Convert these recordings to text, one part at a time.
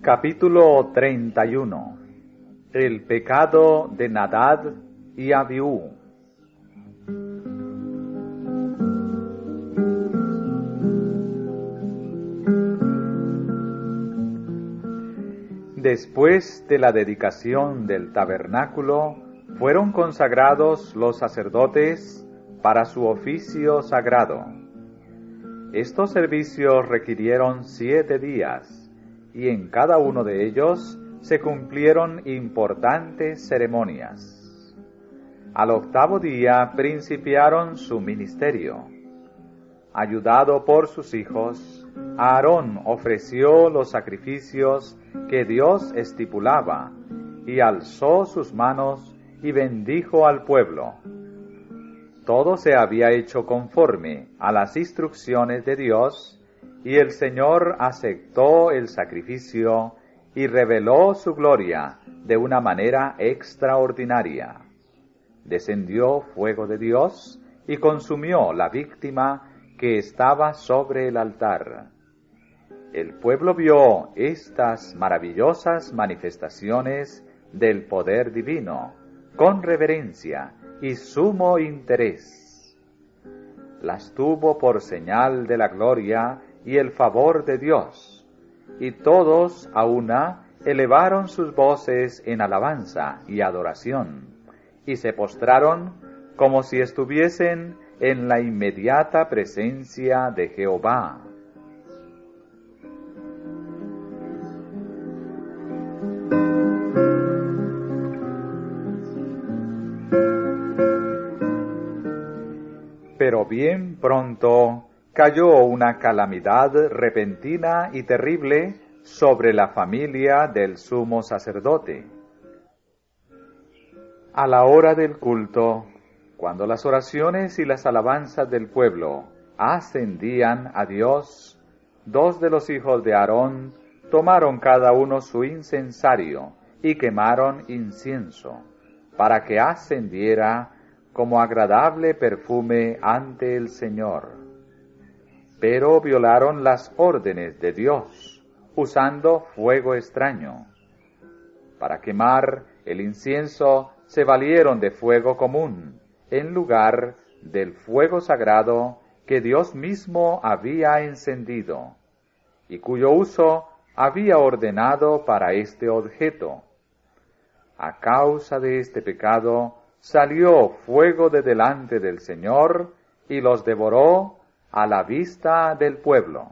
Capítulo 31. El pecado de Nadab y Abiú. Después de la dedicación del tabernáculo, fueron consagrados los sacerdotes para su oficio sagrado. Estos servicios requirieron 7 días, y en cada uno de ellos se cumplieron importantes ceremonias. Al 8º día principiaron su ministerio. Ayudado por sus hijos, Aarón ofreció los sacrificios que Dios estipulaba, y alzó sus manos y bendijo al pueblo. Todo se había hecho conforme a las instrucciones de Dios, y el Señor aceptó el sacrificio y reveló su gloria de una manera extraordinaria. Descendió fuego de Dios y consumió la víctima que estaba sobre el altar. El pueblo vio estas maravillosas manifestaciones del poder divino con reverencia y sumo interés. Las tuvo por señal de la gloria y el favor de Dios, y todos a una elevaron sus voces en alabanza y adoración, y se postraron como si estuviesen en la inmediata presencia de Jehová. Pero bien pronto cayó una calamidad repentina y terrible sobre la familia del sumo sacerdote. A la hora del culto, cuando las oraciones y las alabanzas del pueblo ascendían a Dios, 2 de los hijos de Aarón tomaron cada uno su incensario y quemaron incienso, para que ascendiera como agradable perfume ante el Señor. Pero violaron las órdenes de Dios, usando fuego extraño. Para quemar el incienso se valieron de fuego común, en lugar del fuego sagrado que Dios mismo había encendido, y cuyo uso había ordenado para este objeto. A causa de este pecado, salió fuego de delante del Señor y los devoró a la vista del pueblo.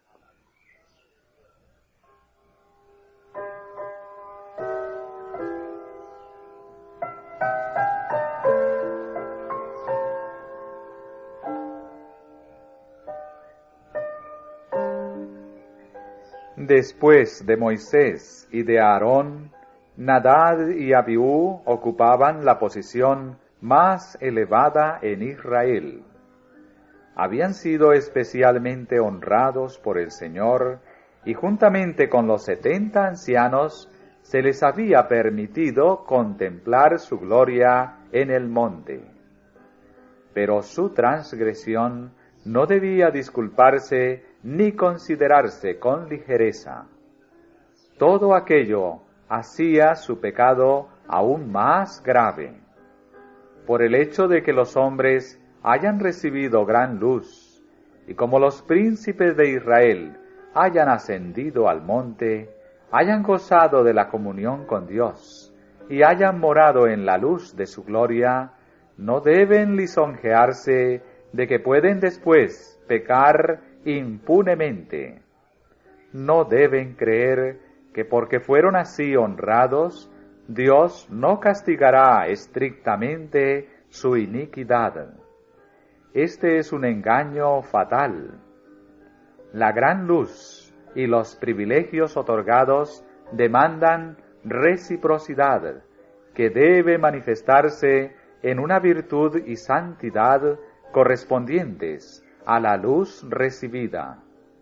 Después de Moisés y de Aarón, Nadab y Abiú ocupaban la posición más elevada en Israel. Habían sido especialmente honrados por el Señor, y juntamente con los 70 ancianos se les había permitido contemplar su gloria en el monte. Pero su transgresión no debía disculparse ni considerarse con ligereza. Todo aquello hacía su pecado aún más grave. Por el hecho de que los hombres hayan recibido gran luz, y como los príncipes de Israel hayan ascendido al monte, hayan gozado de la comunión con Dios, y hayan morado en la luz de su gloria, no deben lisonjearse de que pueden después pecar impunemente. No deben creer que porque fueron así honrados, Dios no castigará estrictamente su iniquidad. Este es un engaño fatal. La gran luz y los privilegios otorgados demandan reciprocidad, que debe manifestarse en una virtud y santidad correspondientes a la luz recibida.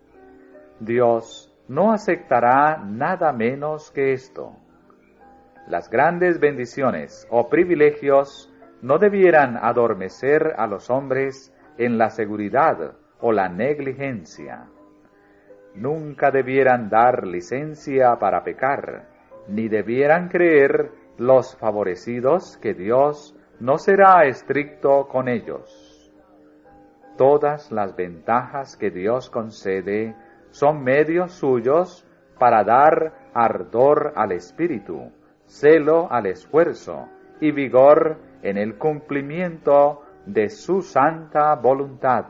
Dios no aceptará nada menos que esto. Las grandes bendiciones o privilegios no debieran adormecer a los hombres en la seguridad o la negligencia. nunca debieran dar licencia para pecar, ni debieran creer los favorecidos que Dios no será estricto con ellos. Todas las ventajas que Dios concede son medios suyos para dar ardor al espíritu, celo al esfuerzo y vigor en el cumplimiento de su santa voluntad.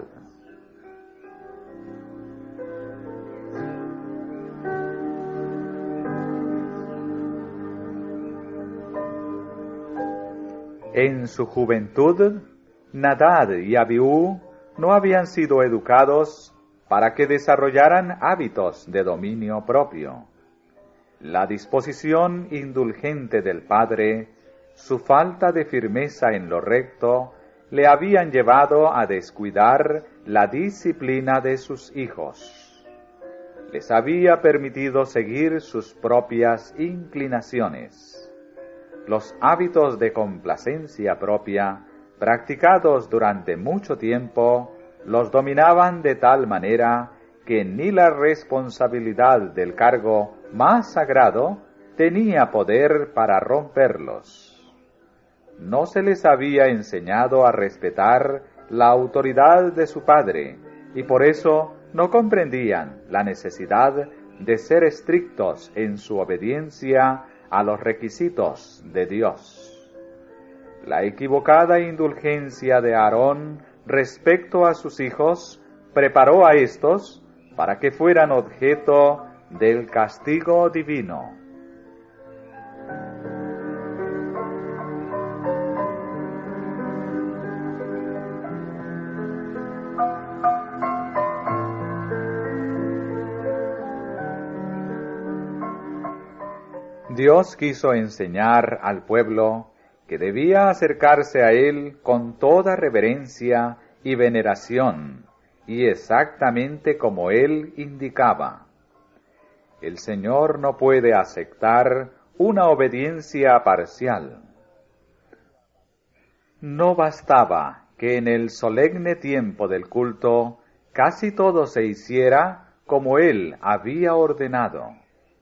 En su juventud, Nadab y Abiú no habían sido educados para que desarrollaran hábitos de dominio propio. La disposición indulgente del padre, su falta de firmeza en lo recto, le habían llevado a descuidar la disciplina de sus hijos. Les había permitido seguir sus propias inclinaciones. Los hábitos de complacencia propia, practicados durante mucho tiempo, los dominaban de tal manera que ni la responsabilidad del cargo más sagrado tenía poder para romperlos. No se les había enseñado a respetar la autoridad de su padre, y por eso no comprendían la necesidad de ser estrictos en su obediencia a los requisitos de Dios. La equivocada indulgencia de Aarón respecto a sus hijos preparó a éstos para que fueran objeto del castigo divino. Dios quiso enseñar al pueblo que debía acercarse a Él con toda reverencia y veneración, y exactamente como Él indicaba. El Señor no puede aceptar una obediencia parcial. No bastaba que en el solemne tiempo del culto casi todo se hiciera como Él había ordenado.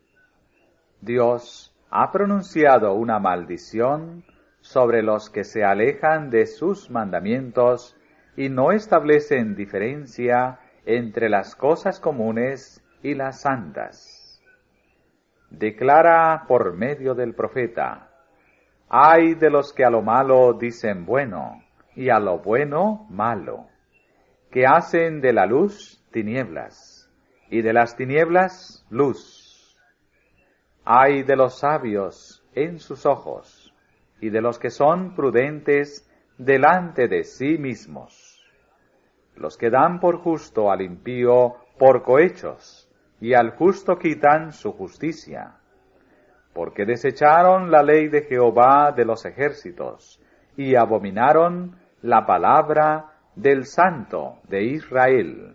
Dios ha pronunciado una maldición sobre los que se alejan de sus mandamientos y no establecen diferencia entre las cosas comunes y las santas. Declara por medio del profeta: ay de los que a lo malo dicen bueno, y a lo bueno malo, que hacen de la luz tinieblas, y de las tinieblas luz. Ay de los sabios en sus ojos, y de los que son prudentes delante de sí mismos, los que dan por justo al impío por cohechos, y al justo quitan su justicia, porque desecharon la ley de Jehová de los ejércitos, y abominaron la palabra del Santo de Israel.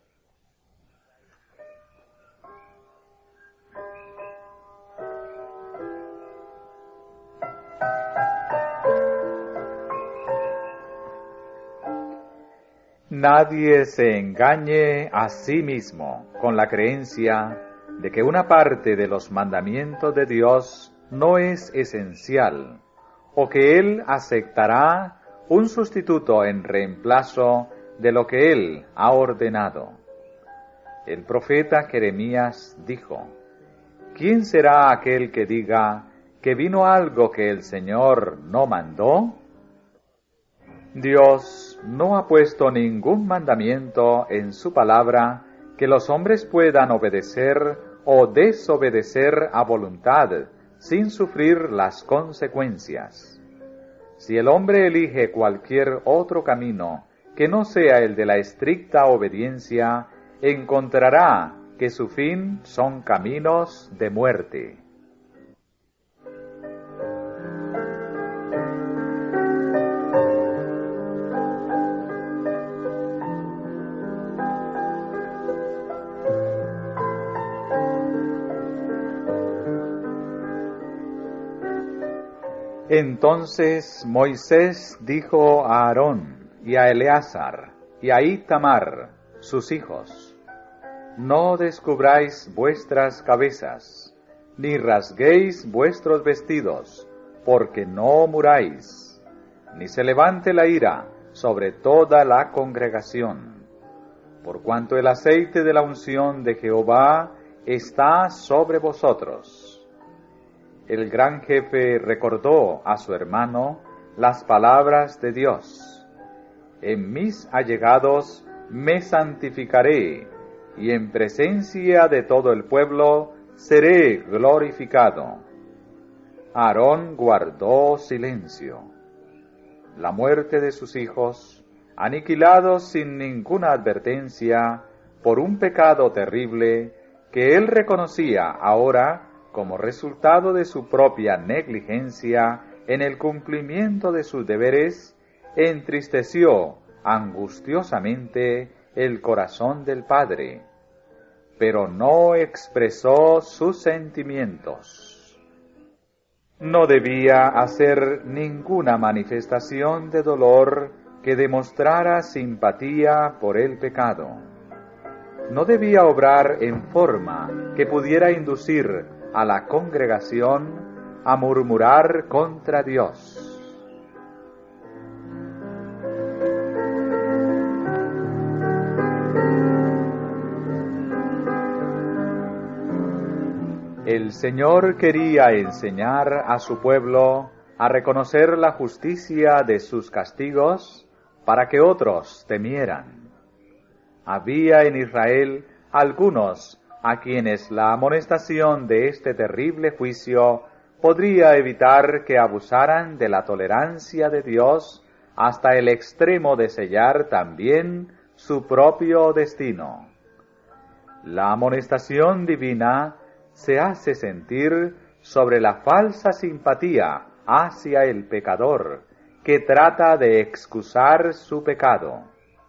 Nadie se engañe a sí mismo con la creencia de que una parte de los mandamientos de Dios no es esencial, o que Él aceptará un sustituto en reemplazo de lo que Él ha ordenado. El profeta Jeremías dijo: ¿quién será aquel que diga que vino algo que el Señor no mandó? Dios no ha puesto ningún mandamiento en su palabra que los hombres puedan obedecer o desobedecer a voluntad sin sufrir las consecuencias. Si el hombre elige cualquier otro camino que no sea el de la estricta obediencia, encontrará que su fin son caminos de muerte. Entonces Moisés dijo a Aarón y a Eleazar y a Itamar, sus hijos: no descubráis vuestras cabezas, ni rasguéis vuestros vestidos, porque no muráis, ni se levante la ira sobre toda la congregación, por cuanto el aceite de la unción de Jehová está sobre vosotros. El gran jefe recordó a su hermano las palabras de Dios: en mis allegados me santificaré, y en presencia de todo el pueblo seré glorificado. Aarón guardó silencio. La muerte de sus hijos, aniquilados sin ninguna advertencia por un pecado terrible que él reconocía ahora como resultado de su propia negligencia en el cumplimiento de sus deberes, entristeció angustiosamente el corazón del padre, pero no expresó sus sentimientos. No debía hacer ninguna manifestación de dolor que demostrara simpatía por el pecado. No debía obrar en forma que pudiera inducir a la congregación a murmurar contra Dios. El Señor quería enseñar a su pueblo a reconocer la justicia de sus castigos para que otros temieran. Había en Israel algunos a quienes la amonestación de este terrible juicio podría evitar que abusaran de la tolerancia de Dios hasta el extremo de sellar también su propio destino. La amonestación divina se hace sentir sobre la falsa simpatía hacia el pecador, que trata de excusar su pecado.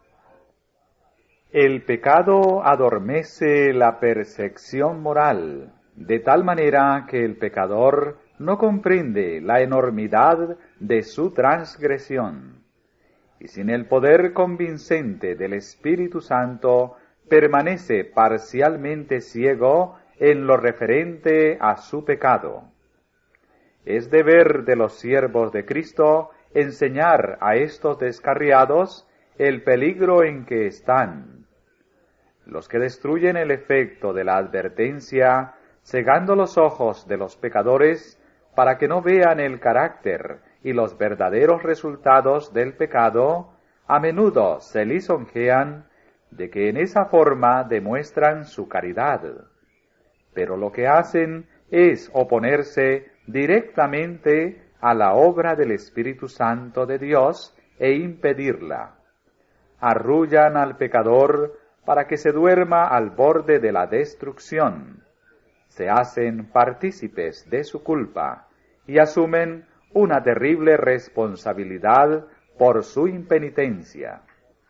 El pecado adormece la percepción moral, de tal manera que el pecador no comprende la enormidad de su transgresión, y sin el poder convincente del Espíritu Santo permanece parcialmente ciego en lo referente a su pecado. Es deber de los siervos de Cristo enseñar a estos descarriados el peligro en que están. Los que destruyen el efecto de la advertencia, cegando los ojos de los pecadores para que no vean el carácter y los verdaderos resultados del pecado, a menudo se lisonjean de que en esa forma demuestran su caridad. Pero lo que hacen es oponerse directamente a la obra del Espíritu Santo de Dios e impedirla. Arrullan al pecador para que se duerma al borde de la destrucción. Se hacen partícipes de su culpa y asumen una terrible responsabilidad por su impenitencia.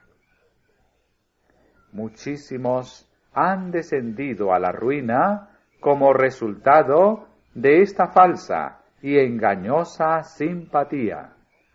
Muchísimos han descendido a la ruina como resultado de esta falsa y engañosa simpatía.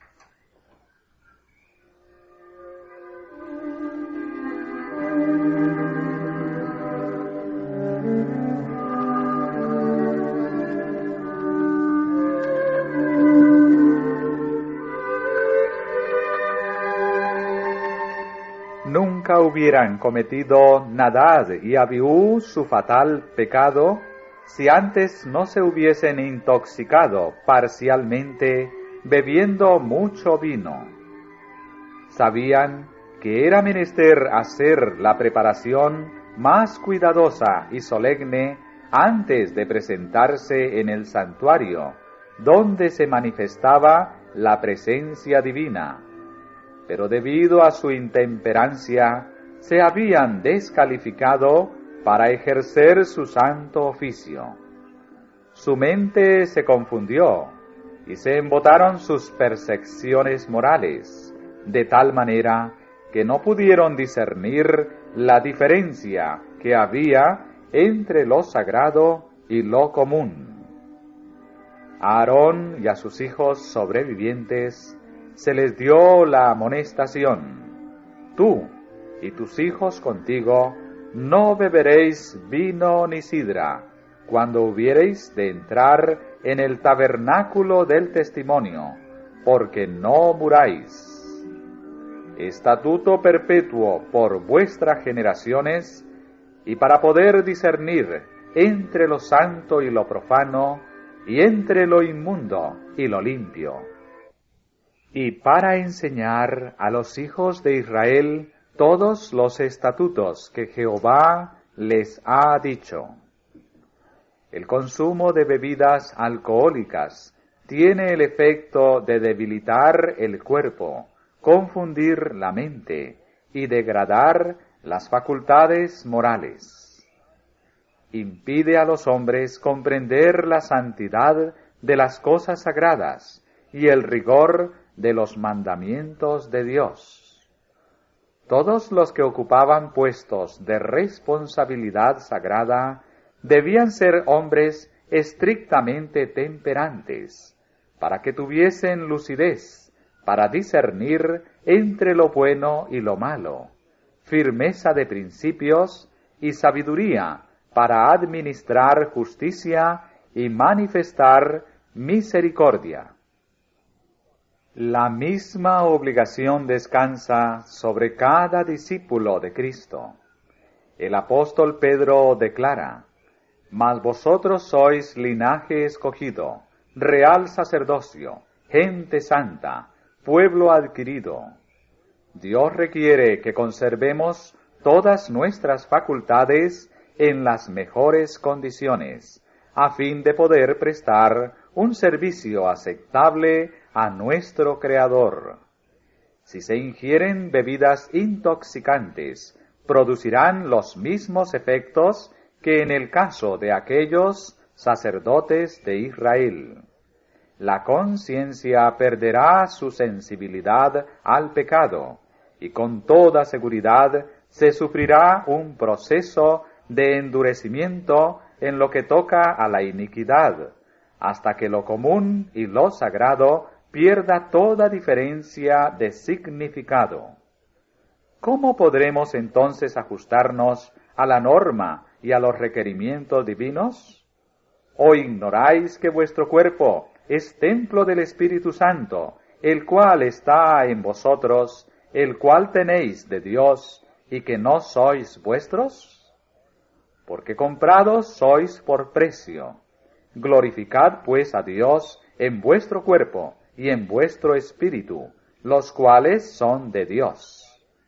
Nunca hubieran cometido Nadab y Abiú su fatal pecado si antes no se hubiesen intoxicado parcialmente bebiendo mucho vino. Sabían que era menester hacer la preparación más cuidadosa y solemne antes de presentarse en el santuario, donde se manifestaba la presencia divina. Pero debido a su intemperancia, se habían descalificado para ejercer su santo oficio. Su mente se confundió y se embotaron sus percepciones morales, de tal manera que no pudieron discernir la diferencia que había entre lo sagrado y lo común. A Aarón y a sus hijos sobrevivientes se les dio la amonestación: tú y tus hijos contigo no beberéis vino ni sidra, cuando hubiereis de entrar en el tabernáculo del testimonio, porque no muráis. Estatuto perpetuo por vuestras generaciones, y para poder discernir entre lo santo y lo profano, y entre lo inmundo y lo limpio, y para enseñar a los hijos de Israel todos los estatutos que Jehová les ha dicho. El consumo de bebidas alcohólicas tiene el efecto de debilitar el cuerpo, confundir la mente y degradar las facultades morales. Impide a los hombres comprender la santidad de las cosas sagradas y el rigor de los mandamientos de Dios. Todos los que ocupaban puestos de responsabilidad sagrada debían ser hombres estrictamente temperantes, para que tuviesen lucidez para discernir entre lo bueno y lo malo, firmeza de principios y sabiduría para administrar justicia y manifestar misericordia. La misma obligación descansa sobre cada discípulo de Cristo. El apóstol Pedro declara: Mas vosotros sois linaje escogido, real sacerdocio, gente santa, pueblo adquirido. Dios requiere que conservemos todas nuestras facultades en las mejores condiciones, a fin de poder prestar un servicio aceptable a nuestro Creador. Si se ingieren bebidas intoxicantes, producirán los mismos efectos que en el caso de aquellos sacerdotes de Israel. La conciencia perderá su sensibilidad al pecado, y con toda seguridad se sufrirá un proceso de endurecimiento en lo que toca a la iniquidad, hasta que lo común y lo sagrado pierda toda diferencia de significado. ¿Cómo podremos entonces ajustarnos a la norma y a los requerimientos divinos? ¿O ignoráis que vuestro cuerpo es templo del Espíritu Santo, el cual está en vosotros, el cual tenéis de Dios, y que no sois vuestros? Porque comprados sois por precio. Glorificad pues a Dios en vuestro cuerpo y en vuestro espíritu, los cuales son de Dios.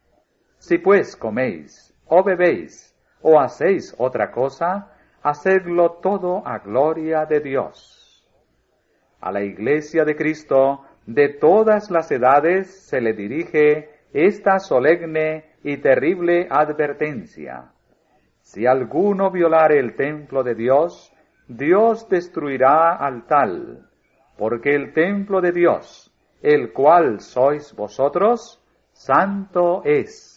Si pues coméis, o bebéis, o hacéis otra cosa, hacedlo todo a gloria de Dios. A la Iglesia de Cristo de todas las edades se le dirige esta solemne y terrible advertencia: si alguno violare el templo de Dios, Dios destruirá al tal, porque el templo de Dios, el cual sois vosotros, santo es.